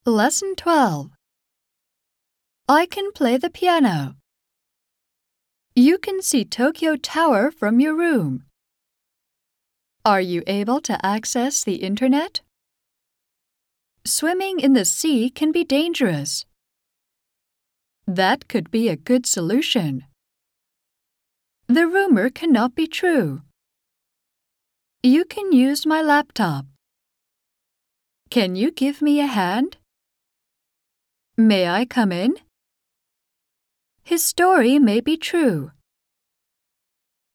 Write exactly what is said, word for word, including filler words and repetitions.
Lesson twelve. I can play the piano. You can see Tokyo Tower from your room. Are you able to access the internet? Swimming in the sea can be dangerous. That could be a good solution. The rumor cannot be true. You can use my laptop. Can you give me a hand? May I come in? His story may be true.